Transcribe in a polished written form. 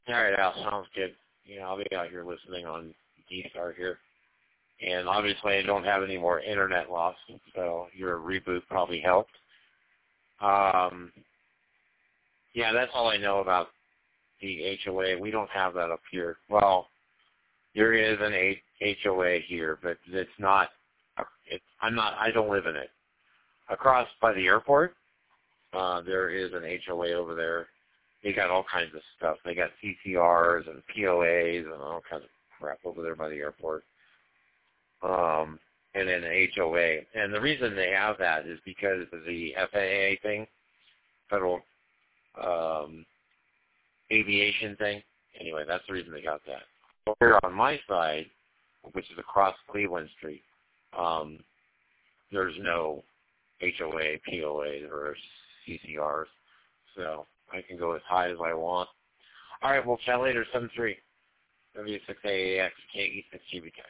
All right, Al, sounds good. I'll be out here listening on D-Star here. And obviously I don't have any more internet loss, so your reboot probably helped. Yeah, that's all I know about the HOA. We don't have that up here. Well, there is an HOA here, but it's not. I don't live in it. Across by the airport, there is an HOA over there. They got all kinds of stuff. They got CCRs and POAs and all kinds of crap over there by the airport. And then an HOA. And the reason they have that is because of the FAA thing, Federal Aviation thing. Anyway, that's the reason they got that. Over on my side, which is across Cleveland Street, there's no HOA, POA, or CCRs. So I can go as high as I want. All right, we'll chat later, 7-3. W6AAX, KE6GBK.